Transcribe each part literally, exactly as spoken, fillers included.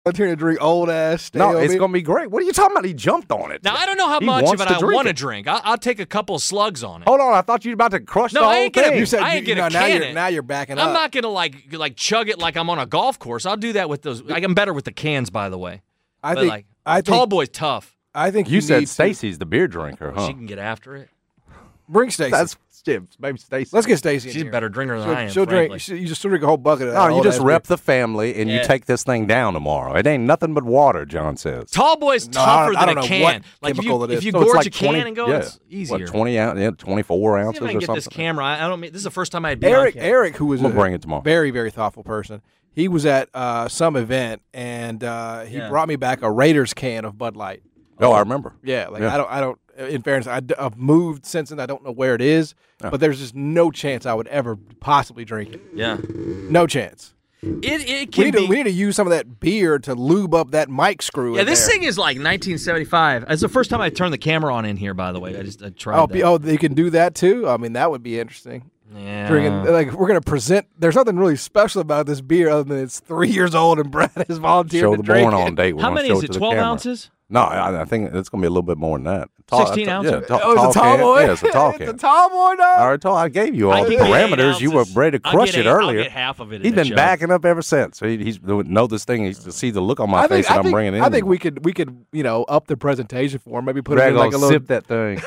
volunteering to drink old ass. No, it's going to be great. What are you talking about? He jumped on it. Now, I don't know how he much of it I want to it. drink. I'll, I'll take a couple slugs on it. Hold on. I thought you were about to crush no, the I whole ain't gonna, thing. You said I ain't you, going to no, now can you're, it. Now you're backing I'm up. not going to like like chug it like I'm on a golf course. I'll do that with those. Like, I'm better with the cans, by the way. I but think. like, I think. Tall boy's tough. I think you, you said need Stacy's the beer drinker, huh? She can get after it. Bring Stacy. That's maybe Stacy. Let's get Stacy in She's here. a better drinker than she'll, I am, She'll frankly. drink. She, you just drink a whole bucket of that. No, you old just ass rep beer. the family and Yeah. you take this thing down tomorrow. It ain't nothing but water, John says. Tall boy's No, I tougher don't- I than don't a know what can. Like if chemical you, it is. if you So it's gorge like a can twenty and go, yeah, it's easier. What, twenty ounce, yeah, twenty-four See ounces if I or can get this something? camera. I I don't mean this is the first time I had been Eric, on camera. Eric, who was We'll a bring it tomorrow. very, very thoughtful person. He was at uh, some event and uh, he Yeah. brought me back a Raiders can of Bud Light. Oh, I remember. Yeah, like Yeah. I don't, I don't. In fairness, I, have moved since then. I don't know where it is, Yeah. but there's just no chance I would ever possibly drink it. Yeah, No chance. it it We can need, be. to, we need to use some of that beer to lube up that mic screw. yeah, in this there. thing is like nineteen seventy-five. It's the first time I turned the camera on in here. By the way, I just I tried Oh, that. be- oh, they can do that too. I mean, that would be interesting. yeah. Drinking, like we're gonna present. There's nothing really special about this beer other than it's three years old and Brad has volunteered Show to the drink born it. on date. We're How gonna many show is it it? to the Twelve camera. ounces? No, I, I think it's going to be a little bit more than that. Tall, sixteen uh, ounces? Yeah, ta- Oh, it's a tall can. boy. Yeah, it's a tall It's can. a tall boy, dog. All right, tall. I gave you I all the can get eight parameters. You were ounces. ready to I'll crush get it eight- I'll earlier. get half of it in He's that been jug. backing up ever since. So he, he's know this thing. He's to see the look on my I face think, that I I'm think, bringing in. I think we could we could you know up the presentation for him. Maybe put it Brad in like a gonna little. sip that thing.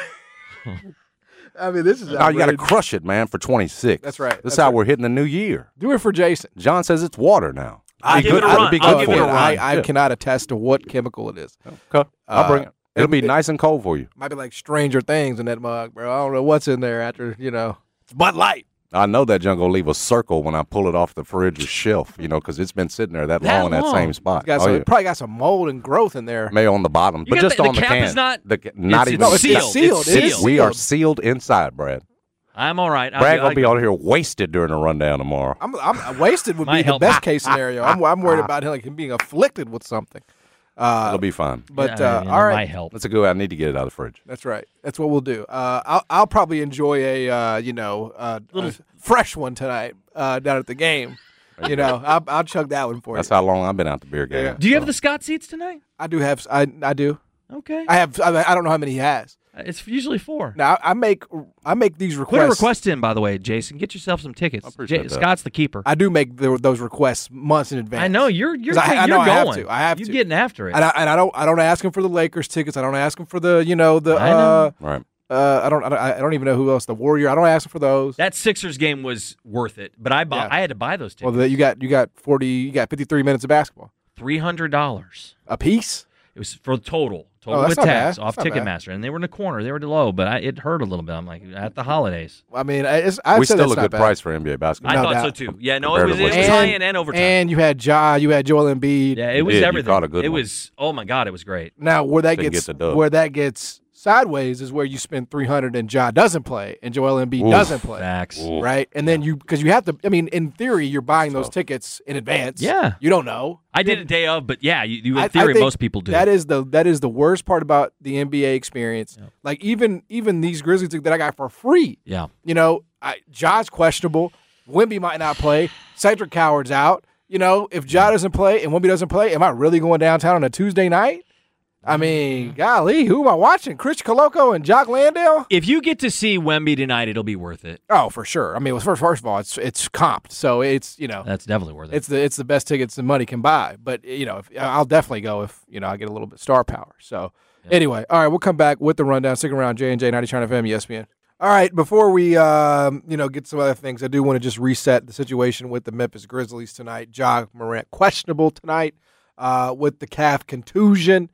I mean, this is. No, you got to outrageous. crush it, man, for twenty-six. That's right. This That's is how right. we're hitting the new year. Do it for Jason. John says it's water now. I'll Be give good- it a it'll run. be I'll good give for it a you. run. I, I Yeah. cannot attest to what chemical it is. Okay. I'll Uh, bring it. It'll be it- nice and cold for you. Might be like Stranger Things in that mug, bro. I don't know what's in there after you know. It's Bud Light. I know that junk will leave a circle when I pull it off the fridge shelf, you know, because it's been sitting there that, That long in that long? same spot. It's got Oh, some, yeah. it probably got some mold and growth in there. Maybe on the bottom, You but got just the- the on the cap can. is not- The, ca- not it's- even. No, it's sealed. sealed. It's It is sealed. We are sealed. sealed inside, Brad. I'm all right. I'll Brad get- gonna I- be out here wasted during the rundown tomorrow. I'm, I'm wasted would Might be the help. best case scenario. I'm, I'm worried about him like him being afflicted with something. Uh, It'll be fine. but Yeah, uh, I mean, all that right, might help. That's a good. I need to get it out of the fridge. that's right. That's what we'll do. Uh, I'll I'll probably enjoy a uh, you know uh, a fresh one tonight uh, down at the game. You know, I'll, I'll chug that one for That's you. how long I've been out the beer game. Yeah. Do you have so. the Scott seats tonight? I do have I I do. Okay. I have I, I don't know how many he has. It's usually four. Now I make I make these requests. Put a request in, by the way, Jason. Get yourself some tickets. I appreciate J- that. Scott's the keeper. I do make the, those requests months in advance. I know you're you're 'Cause I- I you're know I have going. to. I have you're to. getting after it. And I, and I don't I don't ask him for the Lakers tickets. I don't ask him for the you know the I know. uh Right. uh I don't I don't, I don't even know who else the Warrior. I don't ask him for those. that Sixers game was worth it, but I bought. Yeah. I had to buy those Well, tickets. the, you got you got forty you got fifty three minutes of basketball Three hundred dollars. a piece. It was for total, total Oh, that's with not tax bad. off That's not bad. Ticketmaster, and they were in the corner. They were low, but I, it hurt a little bit. I'm like at the holidays. I mean, it's, I'd We say still that's a not good bad. price for N B A basketball. I No thought doubt. so too. Yeah, no, it was, it was Comparatively. high and, and overtime. And you had Ja, you had Joel Embiid. yeah, it was did. You everything. caught a good it one. was. Oh my God, it was great. Now where that Didn't gets get the dub. where that gets sideways is where you spend three hundred and Ja doesn't play and Joel Embiid Oof. doesn't play. Facts. Oof. Right, and then you because you have to. I mean, in theory, you're buying those So- tickets in advance. Yeah. you don't know. I did a day of, but yeah, you, you in I- I theory, think most people do. That is the that is the worst part about the N B A experience. Yep. Like even even these Grizzlies that I got for free. yeah. You know, I, Ja's questionable. Wemby might not play. Cedric Coward's out. You know, if Ja doesn't play and Wemby doesn't play, am I really going downtown on a Tuesday night? I mean, golly, who am I watching? Chris Coloco and Jock Landale? If you get to see Wemby tonight, it'll be worth it. Oh, for sure. I mean, first first of all, it's it's comped, so it's you know That's definitely worth it. it's the it's the best tickets the money can buy. But you know, if, I'll definitely go if you know I get a little bit star power. So anyway, all right, we'll come back with the rundown. Stick around, J and J ninety F M, E S P N. All right, before we um, you know get some other things, I do want to just reset the situation with the Memphis Grizzlies tonight. Ja Morant questionable tonight uh, with the calf contusion.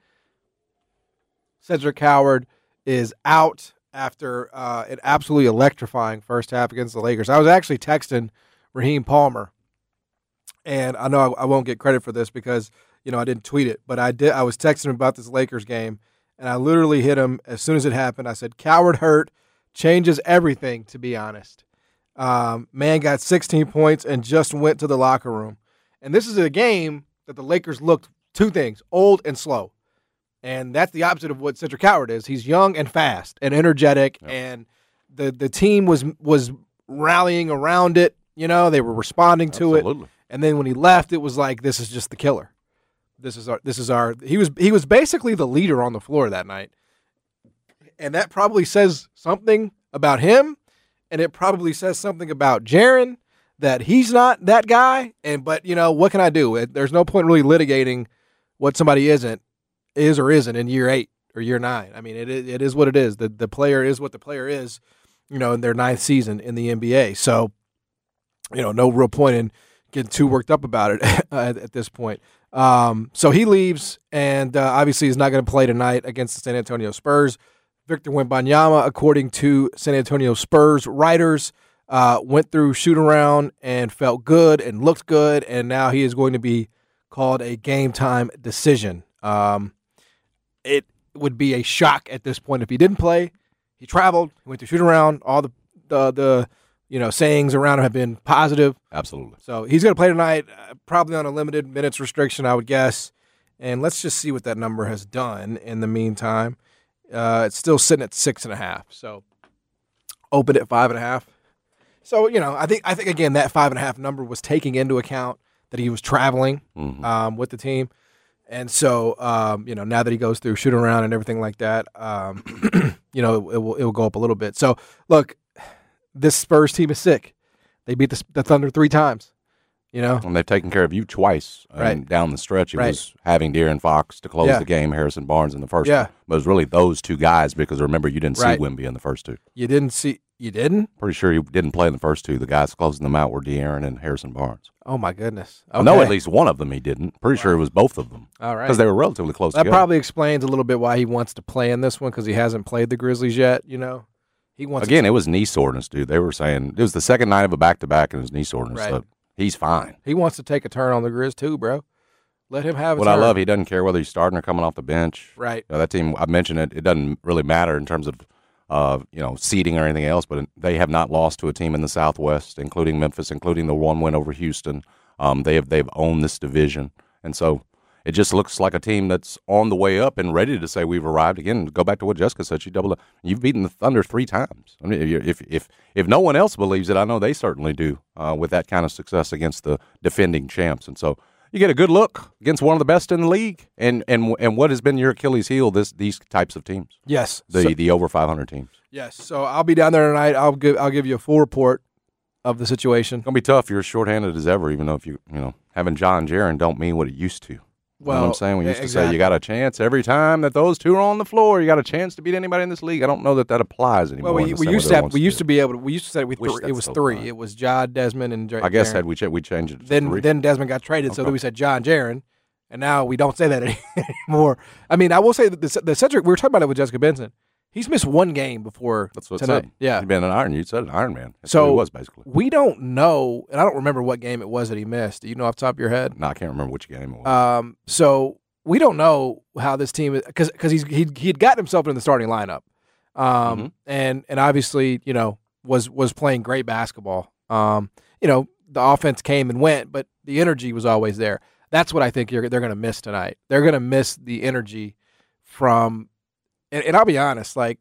Cedric Coward is out after uh, an absolutely electrifying first half against the Lakers. I was actually texting Raheem Palmer, and I know I, I won't get credit for this because you know I didn't tweet it, but I did. I was texting him about this Lakers game, and I literally hit him as soon as it happened. I said, "Coward hurt changes everything." To be honest, um, man got sixteen points and just went to the locker room, and this is a game that the Lakers looked two things: old and slow. And that's the opposite of what Cedric Coward is. He's young and fast and energetic, Yep. and the the team was was rallying around it. You know, they were responding to it. Absolutely. And then when he left, it was like, this is just the killer. this is our this is our he was he was basically the leader on the floor that night. And that probably says something about him, and it probably says something about Jaren, that he's not that guy. And but you know, what can I do? There's no point really litigating what somebody isn't is or isn't in year eight or year nine. I mean, it it is what it is. The the player is what the player is, you know, in their ninth season in the N B A. So, you know, no real point in getting too worked up about it at, at this point. Um, so he leaves, and uh, obviously he's not going to play tonight against the San Antonio Spurs. Victor Wembanyama, according to San Antonio Spurs writers, uh, went through shoot-around and felt good and looked good, and now he is going to be called a game-time decision. Um, it would be a shock at this point if he didn't play. He traveled, he went through shoot-around. All the, the the you know sayings around him have been positive. Absolutely. So he's going to play tonight, uh, probably on a limited minutes restriction, I would guess. And let's just see what that number has done in the meantime. Uh, it's still sitting at six and a half. So open at five and a half. So, you know, I think, I think again, that five and a half number was taking into account that he was traveling Mm-hmm. um, with the team. And so, um, you know, now that he goes through shoot around and everything like that, um, you know, it, it will it will go up a little bit. So, look, this Spurs team is sick. They beat the, the Thunder three times, you know. And they've taken care of you twice. Right. And down the stretch, it Right. was having De'Aaron Fox to close Yeah. the game, Harrison Barnes in the first Yeah. one. But it was really those two guys because, remember, you didn't Right. see Wemby in the first two. You didn't see – you didn't? Pretty sure he didn't play in the first two. The guys closing them out were De'Aaron and Harrison Barnes. Oh, my goodness. Okay. I know at least one of them he didn't. Pretty sure it was both of them. All right. Because they were relatively close That together. probably explains a little bit why he wants to play in this one, because he hasn't played the Grizzlies yet, you know. He wants Again, to, it was knee soreness, dude. They were saying it was the second night of a back-to-back and it was knee soreness. Right. So he's fine. he wants to take a turn on the Grizz too, bro. Let him have a What turn. I love, he doesn't care whether he's starting or coming off the bench. Right. You know, that team, I mentioned it, it doesn't really matter in terms of uh, you know, seeding or anything else, but they have not lost to a team in the Southwest, including Memphis, including the one win over Houston. Um, they have they've owned this division, and so it just looks like a team that's on the way up and ready to say we've arrived. Again, go back to what Jessica said. She doubled up. You've beaten the Thunder three times. I mean, if if if no one else believes it, I know they certainly do uh, with that kind of success against the defending champs, and so. You get a good look against one of the best in the league, and and and what has been your Achilles heel? This these types of teams, Yes. the So- the over five hundred teams. yes. So I'll be down there tonight. I'll give I'll give you a full report of the situation. It's gonna be tough. You're as shorthanded as ever, even though if you you know having John Jaren don't mean what it used to. You know what I'm saying? We used to say exactly. you got a chance every time that those two are on the floor. You got a chance to beat anybody in this league. I don't know that that applies anymore. Well, we, in the we same used way to that it have, once we used did. to be able to we used to say we Wish th- it that's was still three. fine. It was John, Desmond, and J- I guess Jaren. had we ch- we changed it. To then three. then Desmond got traded, so Okay. then we said John Jaren, and now we don't say that any- anymore. I mean, I will say that the, the Cedric, we were talking about it with Jessica Benson. He's missed one game before That's what it tonight. said. Yeah. He'd been an Iron. You said an Iron Man. That's So what he was basically. we don't know, and I don't remember what game it was that he missed. Do you know off the top of your head? No, I can't remember which game it was. Um, so we don't know how this team is because because he's he he'd gotten himself in the starting lineup, um, Mhm. and and obviously you know was was playing great basketball. Um, you know the offense came and went, but the energy was always there. That's what I think you're, they're going to miss tonight. They're going to miss the energy from, and, and I'll be honest, like,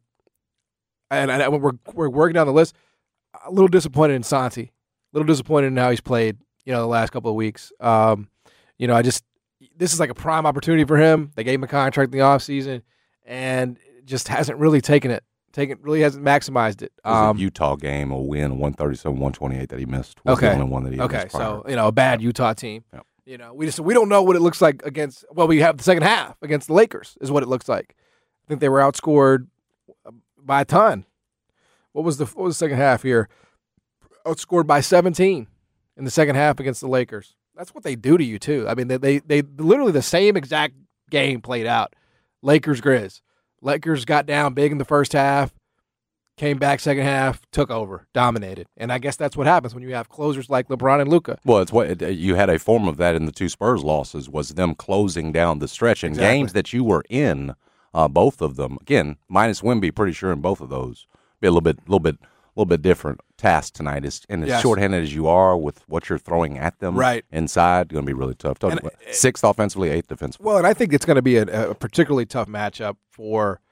and, and we're we're working down the list. A little disappointed in Santi. A little disappointed in how he's played. You know the last couple of weeks. Um, you know I just. This is like a prime opportunity for him. They gave him a contract in the offseason and just hasn't really taken it. Taken really hasn't maximized it. It was Um, a Utah game, a win, one thirty-seven, one twenty-eight that he missed. Was Okay. the only one that he okay, missed prior. so you know a bad Utah team. Yep. You know we just we don't know what it looks like against. Well, we have the second half against the Lakers is what it looks like. I think they were outscored by a ton. What was the what was the second half here? Outscored by seventeen in the second half against the Lakers. That's what they do to you too. I mean, they they, they literally the same exact game played out. Lakers Grizz. Lakers got down big in the first half, came back second half, took over, dominated. And I guess that's what happens when you have closers like LeBron and Luka. Well, it's what it, you had a form of that in the two Spurs losses was them closing down the stretch in Exactly. games that you were in. Uh, both of them again minus Wemby, pretty sure in both of those. Be a little bit, little bit, little bit different task tonight. Is and as Yes. shorthanded as you are with what you're throwing at them, Right. inside, going to be really tough. Don't- And, Sixth offensively, eighth defensively. Well, and I think it's going to be a, a particularly tough matchup for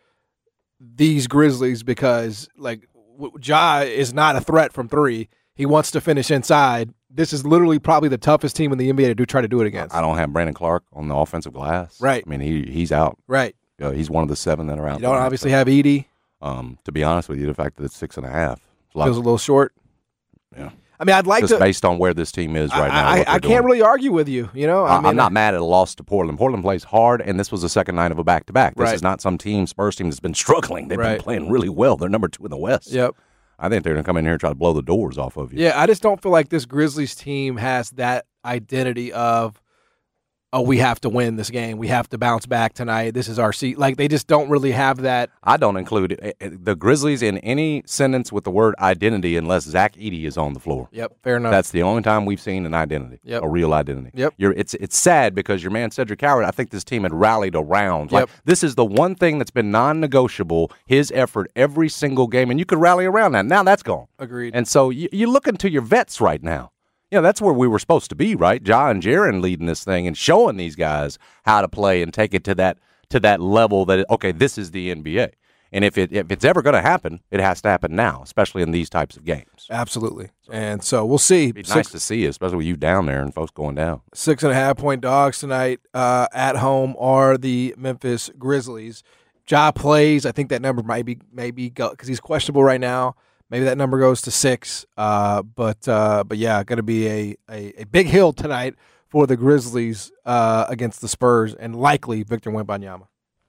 these Grizzlies because, like, w- Ja is not a threat from three. He wants to finish inside, this is literally probably the toughest team in the N B A to do try to do it against. I don't have Brandon Clark on the offensive glass. Right. I mean, he he's out. Right. Uh, he's one of the seven that are out. You don't there. obviously have Edey. Um, to be honest with you, the fact that it's six and a half it's a lot, Feels a little short. Yeah. I mean, I'd like just to. based on where this team is right I, now. I, what I they're can't doing. really argue with you. You know, I I mean, I'm not mad at a loss to Portland. Portland plays hard, and this was the second night of a back-to-back. This Right. is not some team, Spurs team, that's been struggling. They've Right. been playing really well. They're number two in the West. Yep. I think they're going to come in here and try to blow the doors off of you. Yeah, I just don't feel like this Grizzlies team has that identity of, oh, we have to win this game. We have to bounce back tonight. This is our seat. Like, they just don't really have that. I don't include uh, uh, the Grizzlies in any sentence with the word identity unless Zach Edey is on the floor. Yep, fair enough. That's the only time we've seen an identity, Yep. a real identity. Yep. You're, it's it's sad because your man Cedric Howard, I think this team had rallied around. Like, Yep. this is the one thing that's been non-negotiable, his effort every single game, and you could rally around that. Now that's gone. Agreed. And so you, you're looking to your vets right now. You know, that's where we were supposed to be, right? Ja and Jaren leading this thing and showing these guys how to play and take it to that to that level that, okay, this is the N B A. And if it if it's ever going to happen, it has to happen now, especially in these types of games. Absolutely. And so we'll see. It'd be Six, nice to see, especially with you down there and folks going down. six and a half point dogs tonight uh, at home are the Memphis Grizzlies. Ja plays. I think that number might be maybe go because he's questionable right now. Maybe that number goes to six. Uh, but uh, but yeah, going to be a, a, a big hill tonight for the Grizzlies uh, against the Spurs and likely Victor Wembanyama.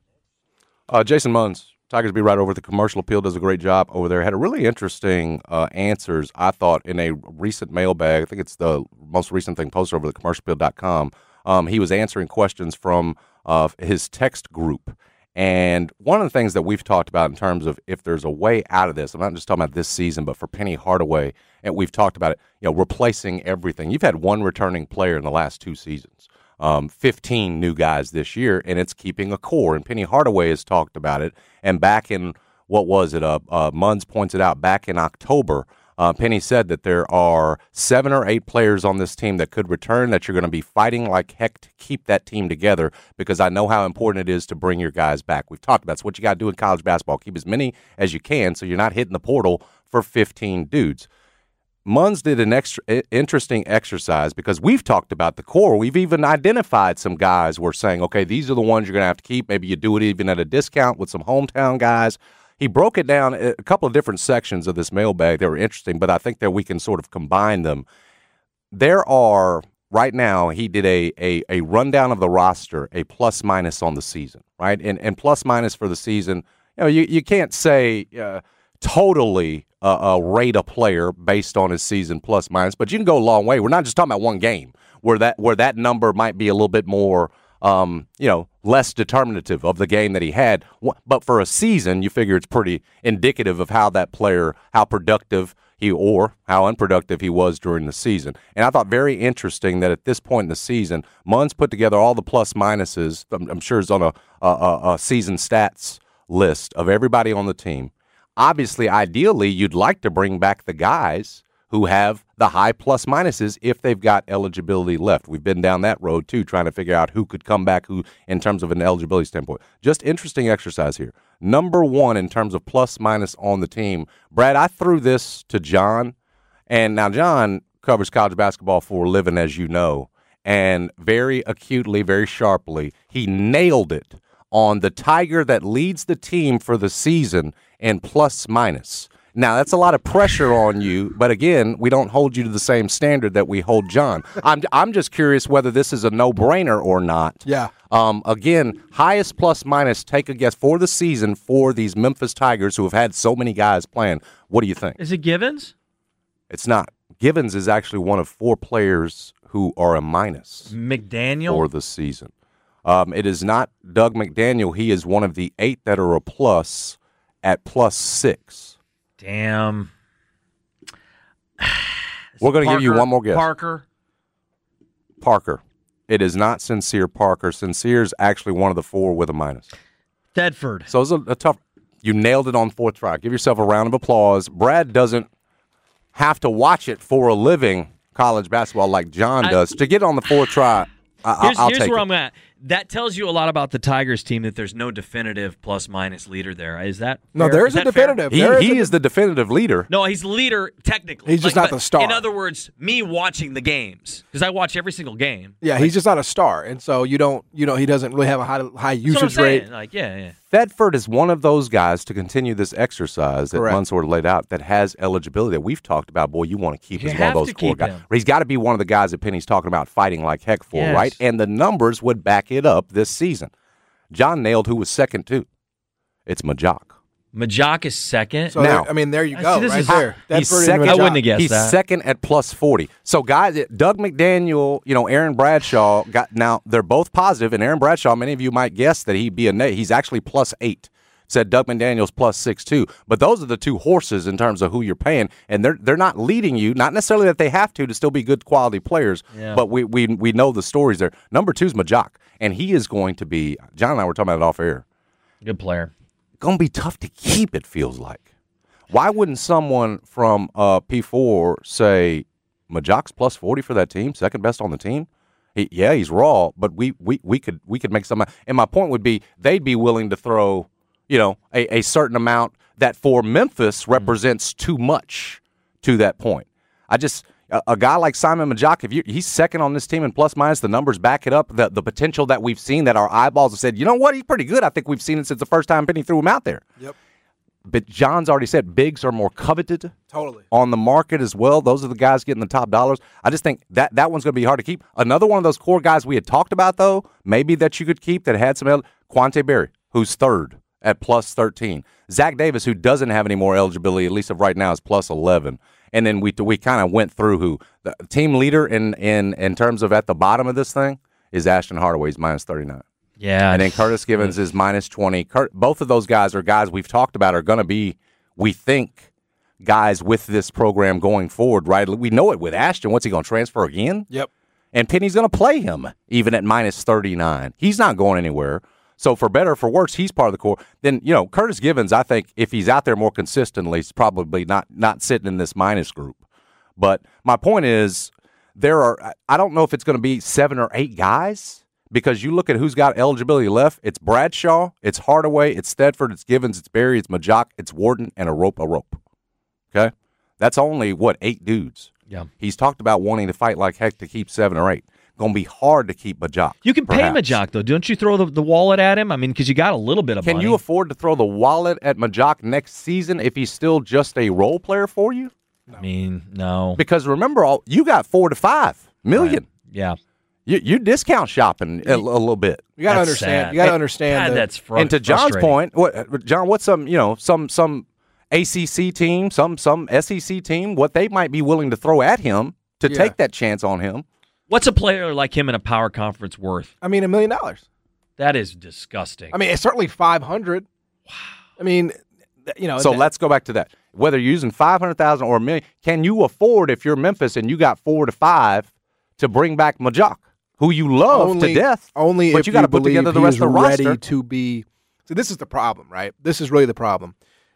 Uh, Jason Munns, Tigers Be Right over at the Commercial Appeal, does a great job over there. Had a really interesting uh, answers, I thought, in a recent mailbag. I think it's the most recent thing posted over at commercial appeal dot com. Um, he was answering questions from uh, his text group. And one of the things that we've talked about in terms of if there's a way out of this, I'm not just talking about this season, but for Penny Hardaway, and we've talked about it, you know, replacing everything. You've had one returning player in the last two seasons, um, fifteen new guys this year, and it's keeping a core. And Penny Hardaway has talked about it. And back in, what was it, uh, uh, Munns points it out, back in October, Uh, Penny said that there are seven or eight players on this team that could return, that you're going to be fighting like heck to keep that team together, because I know how important it is to bring your guys back. We've talked about it's what you got to do in college basketball. Keep as many as you can so you're not hitting the portal for fifteen dudes. Munns did an extra interesting exercise because we've talked about the core. We've even identified some guys we're saying, okay, these are the ones you're going to have to keep. Maybe you do it even at a discount with some hometown guys. He broke it down a couple of different sections of this mailbag that were interesting, but I think that we can sort of combine them. There are, right now, he did a a, a rundown of the roster, a plus minus on the season, right? And and plus minus for the season, you know, you, you can't say uh, totally uh, uh, rate a player based on his season plus minus, but you can go a long way. We're not just talking about one game where that where that number might be a little bit more Um, you know, less determinative of the game that he had. But for a season, you figure it's pretty indicative of how that player, how productive he or how unproductive he was during the season. And I thought very interesting that at this point in the season, Munns put together all the plus minuses. I'm, I'm sure it's on a, a, a season stats list of everybody on the team. Obviously, ideally, you'd like to bring back the guys who have the high plus minuses if they've got eligibility left. We've been down that road, too, trying to figure out who could come back who in terms of an eligibility standpoint. Just interesting exercise here. Number one in terms of plus minus on the team. Brad, I threw this to John, and now John covers college basketball for a living, as you know, and very acutely, very sharply, he nailed it on the Tiger that leads the team for the season in plus minus. Now, that's a lot of pressure on you, but again, we don't hold you to the same standard that we hold John. I'm I'm just curious whether this is a no-brainer or not. Yeah. Um, again, highest plus minus, take a guess, for the season for these Memphis Tigers who have had so many guys playing. What do you think? Is it Givens? It's not. Givens is actually one of four players who are a minus McDaniel? for the season. Um, it is not Doug McDaniel. He is one of the eight that are a plus at plus six. Damn. We're going to give you one more guess. Parker. Parker. It is not Sincere Parker. Sincere is actually one of the four with a minus. Thedford. So it's a, a tough. You nailed it on fourth try. Give yourself a round of applause. Brad doesn't have to watch it for a living, college basketball, like John I, does. To get on the fourth try, I, here's, I'll here's take where it. I'm at. that tells you a lot about the Tigers team that there's no definitive plus-minus leader there. Is that No, fair? there is is a that fair? definitive. He, There he a is the definitive leader. No, he's the leader technically. He's just Like, not but the star. In other words, me watching the games, because I watch every single game. Yeah, he's just not a star, and so you don't, you know, he doesn't really have a high high That's what I'm usage saying. rate. Like, yeah, yeah. Thedford is one of those guys to continue this exercise that Correct. Lunsford laid out that has eligibility that we've talked about. Boy, you want to keep You as one of have those to core keep guys. him. He's got to be one of the guys that Penny's talking about fighting like heck for, Yes. right? And the numbers would back it up this season. John nailed who was second, too. It's Majok. Majok is second. So Now- there, I mean, there you I go, see, this right is- there. He's Tedford and second. I Majok. wouldn't have guessed He's that. second at plus forty. So, guys, it- Doug McDaniel, you know, Aaron Bradshaw got now. They're both positive, and Aaron Bradshaw. Many of you might guess that he'd be a nay. He's actually plus eight. Said Doug McDaniel's plus six too. But those are the two horses in terms of who you're paying, and they're they're not leading you. Not necessarily that they have to to still be good quality players, Yeah. but we we we know the stories there. Number two is Majok, and he is going to be. John and I were talking about it off air. Good player. Going to be tough to keep. It feels like. Why wouldn't someone from uh, P four say Majok's plus forty for that team, second best on the team? He, yeah, he's raw, but we, we, we could we could make some. And my point would be they'd be willing to throw, you know, a, a certain amount that for Memphis represents too much to that point. I just a, a guy like Simon Majok, if you he's second on this team in plus minus, the numbers back it up. The the potential that we've seen that our eyeballs have said, you know what, he's pretty good. I think we've seen it since the first time Penny threw him out there. Yep, But John's already said bigs are more coveted totally. on the market as well. Those are the guys getting the top dollars. I just think that that one's going to be hard to keep. Another one of those core guys we had talked about, though, maybe that you could keep that had some el- Quante Berry, who's third at plus thirteen. Zach Davis, who doesn't have any more eligibility, at least of right now, is plus eleven. And then we we kind of went through who the team leader in, in in terms of at the bottom of this thing is Ashton Hardaway. He's minus thirty-nine. Yeah. And then Curtis Givens is minus twenty. Kurt, both of those guys are guys we've talked about are going to be, we think, guys with this program going forward, right? We know it with Ashton. What's he going to transfer again? Yep. And Penny's going to play him even at minus thirty-nine. He's not going anywhere. So for better or for worse, he's part of the core. Then, you know, Curtis Givens, I think if he's out there more consistently, he's probably not, not sitting in this minus group. But my point is there are, I don't know if it's going to be seven or eight guys. Because you look at who's got eligibility left, it's Bradshaw, it's Hardaway, it's Thedford, it's Givens, it's Berry, it's Majok, it's Warden, and a rope, a rope. Okay? That's only, what, eight dudes. Yeah. He's talked about wanting to fight like heck to keep seven or eight. Going to be hard to keep Majok. You can pay perhaps. Majok, though. Don't you throw the, the wallet at him? I mean, because you got a little bit of Can money. you afford to throw the wallet at Majok next season if he's still just a role player for you? I mean, no. Because remember, all you got four to five million. Right. Yeah. You, you're discount shopping a, a little bit. You got to That's understand. sad. You got to Hey, understand. God, that- that's fr- And to John's frustrating. point, what John, what's some you know some some A C C team, some some S E C team, what they might be willing to throw at him to Yeah. take that chance on him? What's a player like him in a power conference worth? I mean, a million dollars. That is disgusting. I mean, it's certainly five hundred. Wow. I mean, th- you know. So that- let's go back to that. Whether you're using five hundred thousand or a million, can you afford if you're Memphis and you got four to five to bring back Majok, who you love only, to death? Only but if you got to put believe together the he rest is of the ready roster. to be. So this is the problem, right? This is really the problem.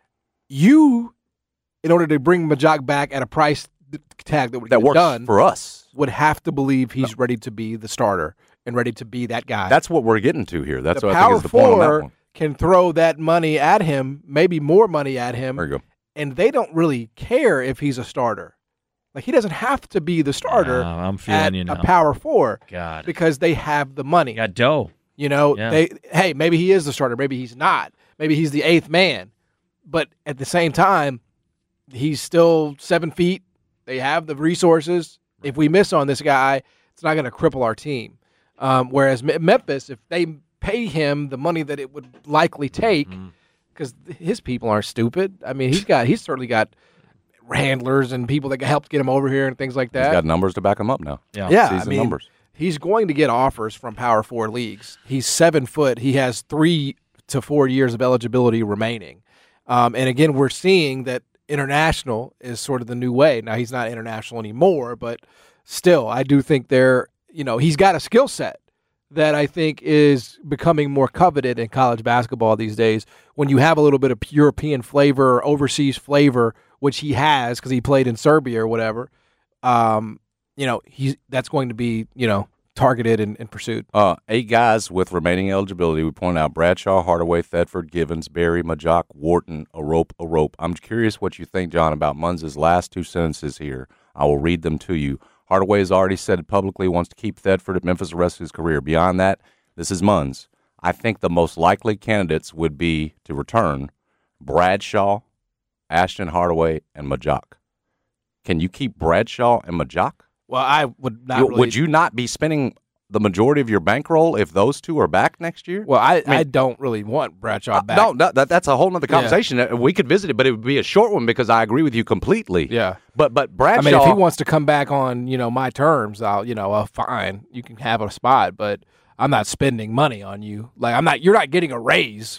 You, in order to bring Majok back at a price tag that would that get works done, for us. would have to believe he's ready to be the starter and ready to be that guy. That's what we're getting to here. That's the what I power think is the point on that four one. can throw that money at him, maybe more money at him, There you go. and they don't really care if he's a starter. Like, he doesn't have to be the starter Yeah, I'm feeling at you now. a power four God. because they have the money. You got dough. You know, Yeah. they hey, maybe he is the starter, maybe he's not. Maybe he's the eighth man. But at the same time, he's still seven feet. They have the resources. If we miss on this guy, it's not going to cripple our team. Um, whereas Me- Memphis, if they pay him the money that it would likely take, because his people aren't stupid. I mean, he's got he's certainly got handlers and people that helped get him over here and things like He's that. got numbers to back him up now. Yeah. Yeah, Season I mean, numbers. he's going to get offers from Power Four leagues. He's seven foot. He has three to four years of eligibility remaining. Um, and again, we're seeing that international is sort of the new way. Now, he's not international anymore, but still, I do think they're, you know, he's got a skill set that I think is becoming more coveted in college basketball these days. When you have a little bit of European flavor or overseas flavor, which he has because he played in Serbia or whatever, um, you know, he's that's going to be, you know, targeted and, and pursued. Uh, eight guys with remaining eligibility. We point out Bradshaw, Hardaway, Thedford, Givens, Berry, Majok, Wharton, Arope, Arope. I'm curious what you think, John, about Munz's last two sentences here. I will read them to you. Hardaway has already said it publicly, wants to keep Thedford at Memphis the rest of his career. Beyond that, this is Munz. I think the most likely candidates would be to return Bradshaw, Ashton Hardaway, and Majok. Can you keep Bradshaw and Majok? Well, I would not. You, really, would you not be spending the majority of your bankroll if those two are back next year? Well, I, I, mean, I don't really want Bradshaw back. Uh, no, that, that's a whole other conversation. Yeah. We could visit it, but it would be a short one because I agree with you completely. Yeah. But but Bradshaw. I mean, if he wants to come back on, you know, my terms, I'll, you know, uh, fine, you can have a spot, but I'm not spending money on you. Like I'm not. You're not getting a raise,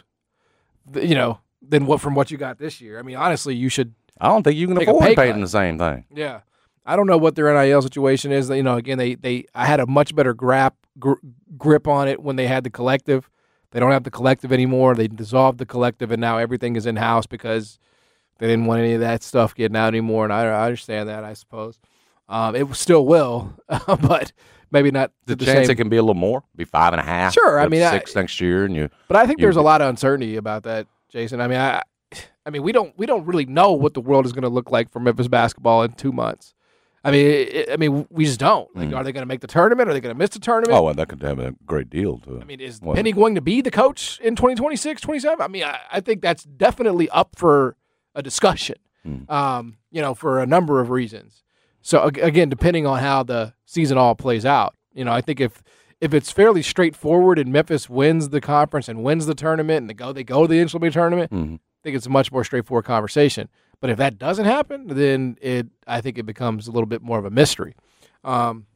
you know, than what from what you got this year. I mean, honestly, you should. I don't think you can take afford pay paying cut. the same thing. Yeah. I don't know what their N I L situation is. You know, again, they, they I had a much better grap, gr- grip on it when they had the collective. They don't have the collective anymore. They dissolved the collective, and now everything is in-house because they didn't want any of that stuff getting out anymore, and I, I understand that, I suppose. Um, it still will, but maybe not The, the chance same. it can be a little more, be five and a half. Sure, I up mean, six I- next year, and you. But I think you- there's a lot of uncertainty about that, Jason. I mean, I, I mean, we don't we don't really know what the world is going to look like for Memphis basketball in two months. I mean, it, I mean, we just don't. Like, Mm. are they going to make the tournament? Are they going to miss the tournament? Oh, well, that could have a great deal to. I mean, is well, Penny going to be the coach in twenty twenty-six, twenty-seven? I mean, I, I think that's definitely up for a discussion. Mm. Um, you know, for a number of reasons. So ag- again, depending on how the season all plays out, you know, I think if if it's fairly straightforward and Memphis wins the conference and wins the tournament and they go they go to the N C double A tournament, Mhm. I think it's a much more straightforward conversation. But if that doesn't happen, then it I think it becomes a little bit more of a mystery. Um,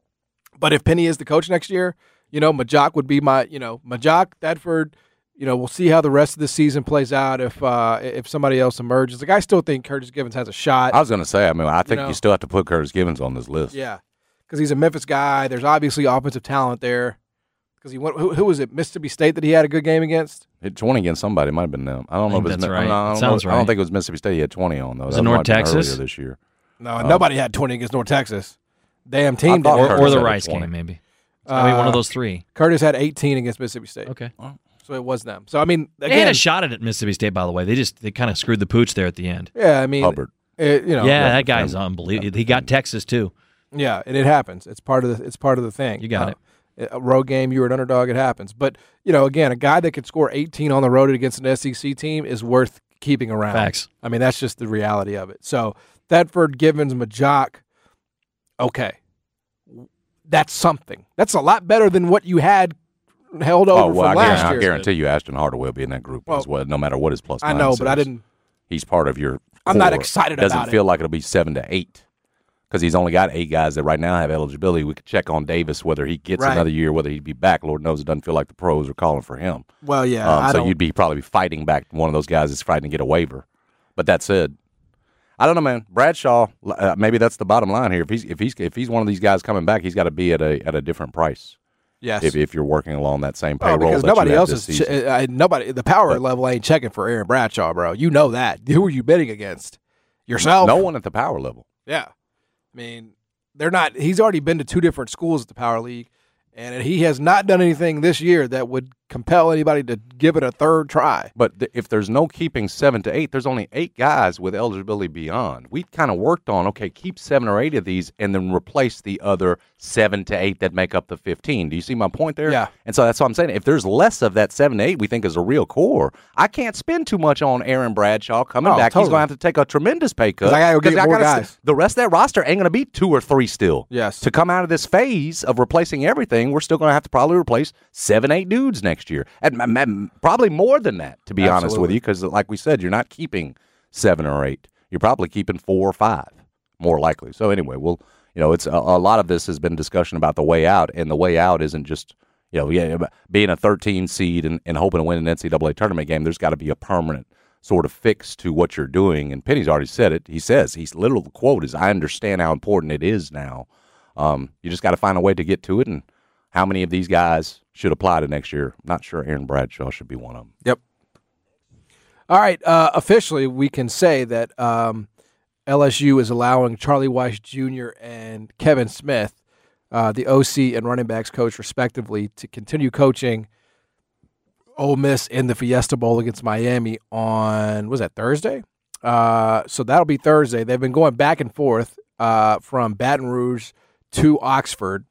but if Penny is the coach next year, you know, Majok would be my, you know, Majok, Thedford. You know, we'll see how the rest of the season plays out if uh, if somebody else emerges. Like I still think Curtis Givens has a shot. I was going to say, I mean, I think you, know. still have to put Curtis Givens on this list. Yeah, because he's a Memphis guy. There's obviously offensive talent there. Because he went, who, who was it? Mississippi State that he had a good game against. Hit twenty against somebody. It might have been them. I don't I know if think it's that's Mi- right. I don't, Sounds know, I don't right. think it was Mississippi State. He had twenty on though. Was That it North might have been Texas? earlier this year. No, Um, nobody had twenty against North Texas. Damn team thought did. Or, Curtis or the had a Rice twenty. game, maybe. I mean, one of those three. Curtis had eighteen against Mississippi State. Okay. So it was them. So I mean, They had again, a shot at it at Mississippi State, by the way. They just they kind of screwed the pooch there at the end. yeah, I mean, Hubbard. it, you know, yeah, yeah, that guy's yeah. unbelievable. He got Texas too. yeah, and it happens. It's part of the. It's part of the thing. You got it. A road game, you were an underdog. It happens. But you know, again, a guy that could score eighteen on the road against an S E C team is worth keeping around. Facts. I mean, that's just the reality of it. So Thedford, Givens, Majok, okay, that's something. That's a lot better than what you had held over Oh, well, I, from guarantee, last I year. guarantee you Ashton Hardaway will be in that group Well, as well, no matter what his plus I nine know, but I says. didn't. He's part of your I'm not core. excited Doesn't about feel it. like it'll be seven to eight because he's only got eight guys that right now have eligibility. We could check on Davis whether he gets Right. another year, whether he'd be back. Lord knows it doesn't feel like the pros are calling for him. Well, yeah, Um, I so don't. you'd be probably fighting back one of those guys that's fighting to get a waiver. But that said, I don't know, man. Bradshaw, uh, maybe that's the bottom line here. If he's if he's if he's one of these guys coming back, he's got to be at a at a different price. yes. If if you're working along that same Oh, payroll, because that nobody you had else this is season. ch- uh, nobody. The power But- level ain't checking for Aaron Bradshaw, bro. You know that. Who are you betting against? Yourself? No one at the power level. Yeah. I mean, they're not. He's already been to two different schools at the Power League, and he has not done anything this year that would compel anybody to give it a third try. But th- if there's no keeping seven to eight, there's only eight guys with eligibility beyond. We kind of worked on, okay, keep seven or eight of these and then replace the other seven to eight that make up the fifteen. Do you see my point there? Yeah. And so that's what I'm saying. If there's less of that seven to eight we think is a real core, I can't spend too much on Aaron Bradshaw coming Oh, back. He's totally. going to have to take a tremendous pay cut. 'Cause I gotta go get I more gotta guys. s- The rest of that roster ain't going to be two or three still. Yes. To come out of this phase of replacing everything, we're still going to have to probably replace seven, eight dudes next year. And m- m- probably more than that, to be honest with Absolutely. you, because like we said, you're not keeping seven or eight. You're probably keeping four or five, more likely. So anyway, we'll, you know, it's a, a lot of this has been discussion about the way out, and the way out isn't just, you know, yeah, being a thirteen seed and, and hoping to win an N C double A tournament game. There's got to be a permanent sort of fix to what you're doing. And Penny's already said it. He says, he's literal quote is, "I understand how important it is now. Um, you just got to find a way to get to it." And how many of these guys should apply to next year? I'm not sure Aaron Bradshaw should be one of them. Yep. All right. Uh, officially, we can say that um, L S U is allowing Charlie Weiss Junior and Kevin Smith uh, the O C and running backs coach, respectively, to continue coaching Ole Miss in the Fiesta Bowl against Miami on, was that Thursday? Uh, so that'll be Thursday. They've been going back and forth uh, from Baton Rouge to Oxford,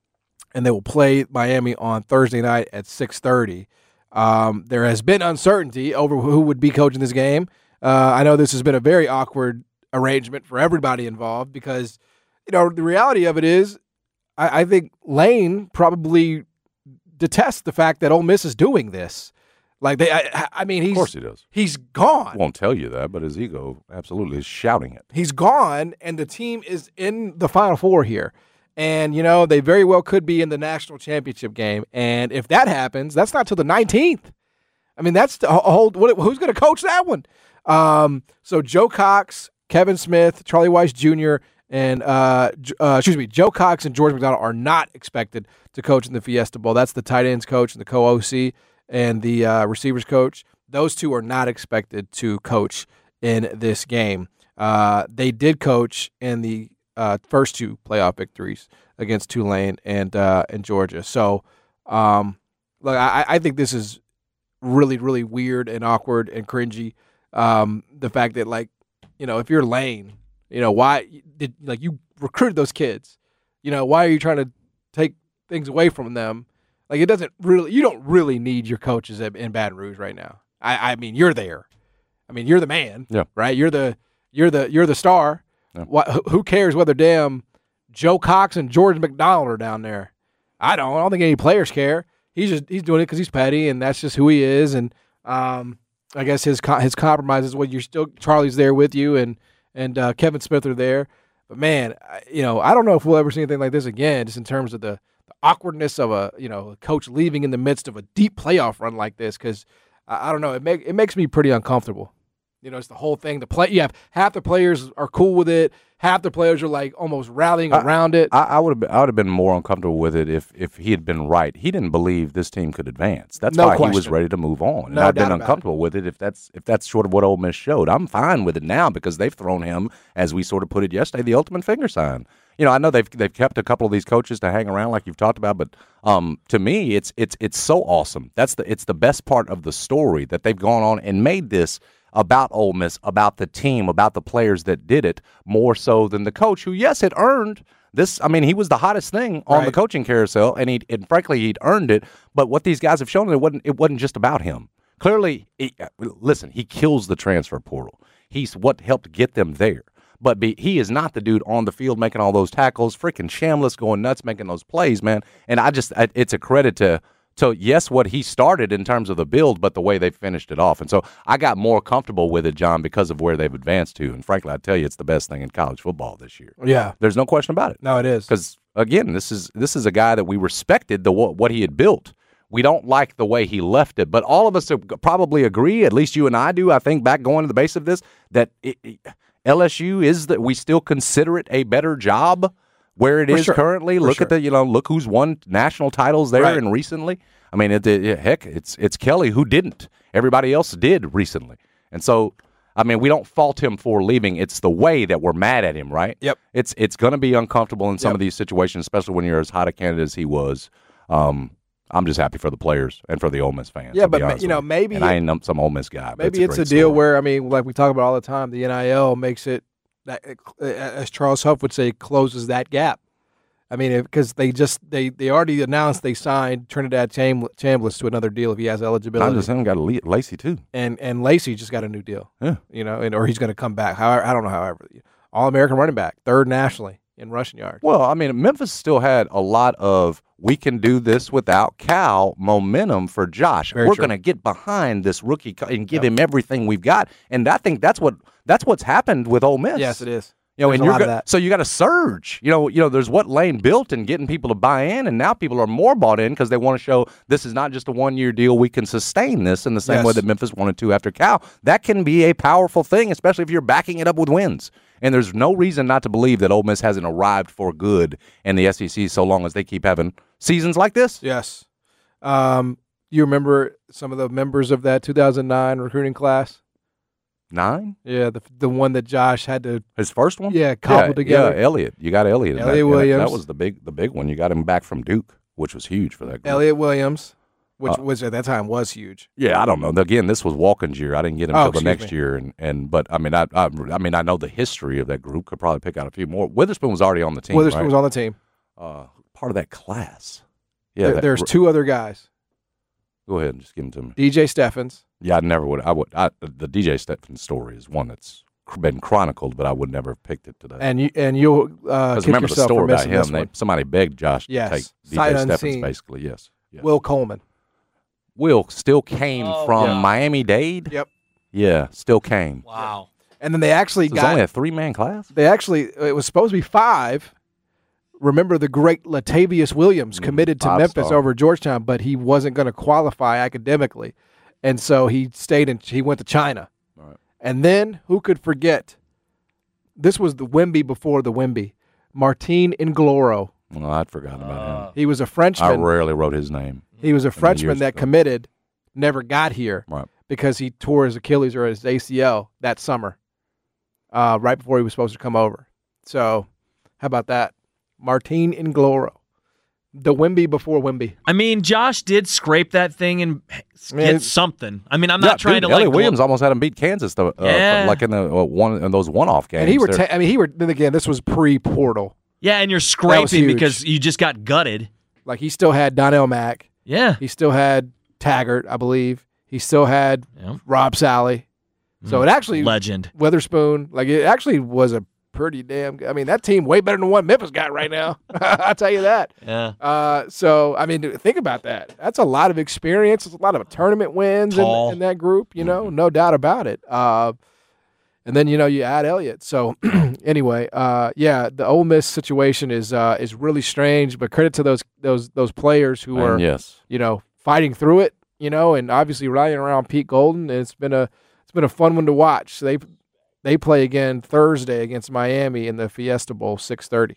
and they will play Miami on Thursday night at six thirty. Um, there has been uncertainty over who would be coaching this game. Uh, I know this has been a very awkward arrangement for everybody involved because, you know, the reality of it is I, I think Lane probably detests the fact that Ole Miss is doing this. Like they, I, I mean, he's Of course he does. He's gone. Won't tell you that, but his ego absolutely is shouting it. He's gone, and the team is in the Final Four here. And, you know, they very well could be in the national championship game. And if that happens, that's not till the nineteenth. I mean, that's the whole, what, who's going to coach that one? Um, so Joe Cox, Kevin Smith, Charlie Weiss Junior, and, uh, uh, excuse me, Joe Cox and George McDonald are not expected to coach in the Fiesta Bowl. That's the tight ends coach and the co-O C and the uh, receivers coach. Those two are not expected to coach in this game. Uh, they did coach in the uh, first two playoff victories against Tulane and uh, and Georgia. So, um, look, I, I think this is really, really weird and awkward and cringy. Um, the fact that, like, you know, if you're Lane, you know, why did like you recruited those kids? You know, why are you trying to take things away from them? Like, it doesn't really, you don't really need your coaches in Baton Rouge right now. I, I mean, you're there. I mean, you're the man, yeah. right? You're the, you're the, you're the star. Yeah. What, who cares whether damn Joe Cox and George McDonald are down there? I don't. I don't think any players care. He's just he's doing it because he's petty, and that's just who he is. And um, I guess his his compromise is when you're still Charlie's there with you, and and uh, Kevin Smith are there. But man, I, you know, I don't know if we'll ever see anything like this again. Just in terms of the, the awkwardness of a you know a coach leaving in the midst of a deep playoff run like this, because I, I don't know, it make it makes me pretty uncomfortable. You know, it's the whole thing. The play, you have half the players are cool with it. Half the players are like almost rallying I, around it. I, I would have been, I would have been more uncomfortable with it if if he had been right. He didn't believe this team could advance. That's No why question. he was ready to move on. And No I've doubt been about uncomfortable with it if that's if that's sort of what Ole Miss showed. I'm fine with it now because they've thrown him, as we sort of put it yesterday, the ultimate finger sign. You know, I know they've they've kept a couple of these coaches to hang around like you've talked about, but um, to me, it's it's it's so awesome. That's the it's the best part of the story that they've gone on and made this about Ole Miss, about the team, about the players that did it, more so than the coach, who, yes, had earned this. I mean, he was the hottest thing on Right. the coaching carousel, and he and frankly, he'd earned it. But what these guys have shown, it wasn't it wasn't just about him. Clearly, he, listen, he kills the transfer portal. He's what helped get them there. But be, he is not the dude on the field making all those tackles, freaking Shamless going nuts, making those plays, man. And I just, I, it's a credit to, to, yes, what he started in terms of the build, but the way they finished it off. And so I got more comfortable with it, John, because of where they've advanced to. And frankly, I tell you, it's the best thing in college football this year. Yeah. There's no question about it. No, it is. Because, again, this is this is a guy that we respected the what he had built. We don't like the way he left it, but all of us probably agree, at least you and I do, I think, back going to the base of this, that it, it, L S U is that we still consider it a better job where it For is sure. currently. For Look sure. at the, you know, look who's won national titles there Right. and recently. I mean, it, it, heck, it's it's Kelly who didn't. Everybody else did recently. And so, I mean, we don't fault him for leaving. It's the way that we're mad at him, right? Yep. It's it's going to be uncomfortable in some Yep. of these situations, especially when you're as hot a candidate as he was. Um, I'm just happy for the players and for the Ole Miss fans. Yeah, to but be ma- honest you know, with you. maybe and I it- ain't num- some Ole Miss guy. but Maybe it's, a, a great deal story. where, I mean, like we talk about all the time, the N I L makes it, that, as Charles Huff would say, closes that gap. I mean, because they just they, they already announced they signed Trinidad Cham- Chambliss to another deal if he has Not eligibility, just him, got a Le- Lacey too. and and Lacey just got a new deal. Yeah. You know, and or he's going to come back. However, I don't know. However, All American running back, third nationally in rushing yards. Well, I mean, Memphis still had a lot of we can do this without Cal momentum for Josh. Very We're true. going to get behind this rookie co- and give him everything we've got, and I think that's what that's what's happened with Ole Miss. Yes, it is. You know, There's and a you're lot of go- that. so you got to surge. You know, you know, there's what Lane built and getting people to buy in, and now people are more bought in because they want to show this is not just a one year deal. We can sustain this in the same Yes. way that Memphis wanted to after Cal. That can be a powerful thing, especially if you're backing it up with wins. And there's no reason not to believe that Ole Miss hasn't arrived for good in the S E C so long as they keep having seasons like this. Yes. Um, you remember some of the members of that two thousand nine recruiting class? Nine? Yeah, the the one that Josh had to His first one? yeah cobble yeah, together. Yeah, Elliott. You got Elliott. in Elliott that, and Williams. That was the big the big one. You got him back from Duke, which was huge for that group. Elliott Williams, which Uh, was at that time was huge. Yeah, I don't know. Again, this was Walken's year. I didn't get him Oh, until the excuse next me. year, and, and but I mean, I, I I mean, I know the history of that group. Could probably pick out a few more. Witherspoon was already on the team. Witherspoon right? was on the team. uh, part of that class. Yeah, There- that- there's two other guys. Go ahead and just give them to me. D J Steffens. Yeah, I never would. I would. I, the D J Stephens story is one that's been chronicled, but I would never have picked it today. And you and you'll uh, Because kick remember the yourself for story about missing him. this They, one. somebody begged Josh Yes. to take D Sight J Stephens, unseen. basically. Yes. yes. Will Coleman. Will still came Oh, from yeah. Miami-Dade. Yep. Yeah, still came. Wow. And then they actually So it's got only a three-man class. they actually it was supposed to be five. Remember the great Latavius Williams Mm, committed to five Memphis star. over Georgetown, but he wasn't going to qualify academically, and so he stayed in. He went to China, Right. and then who could forget? This was the Wimby before the Wimby. Martin Ingloro. Well, I'd forgotten about Uh, him. He was a I Frenchman. rarely wrote his name. He was a Frenchman years that ago. committed, never got here Right. because he tore his Achilles or his A C L that summer, uh, right before he was supposed to come over. So, how about that? Martin Ingloro. The Wimby before Wimby. I mean, Josh did scrape that thing and get Man. something. I mean, I'm Yeah, not trying dude, to like. Elliott Williams almost had him beat Kansas, though, uh, Yeah. like in the uh, one in those one-off games. And he were, They're- ta- I mean, he were, then again, this was pre-portal. Yeah, and you're was scraping huge. because you just got gutted. Like, he still had Donnell Mack. Yeah. He still had Taggart, I believe. He still had Yeah. Rob Sally. So it actually, Legend. Witherspoon, like, it actually was a pretty damn, I mean, that team way better than what Memphis got right now. I'll tell you that. Yeah. Uh, so, I mean, think about that. That's a lot of experience. It's a lot of tournament wins in, Tall. in that group, you know, no doubt about it. Uh, and then, you know, you add Elliott. So, anyway, uh, yeah, the Ole Miss situation is uh, is really strange, but credit to those those those players who and are, yes. you know, fighting through it, you know, and obviously rallying around Pete Golden. It's been a it's been a fun one to watch. So they they play again Thursday against Miami in the Fiesta Bowl, six thirty.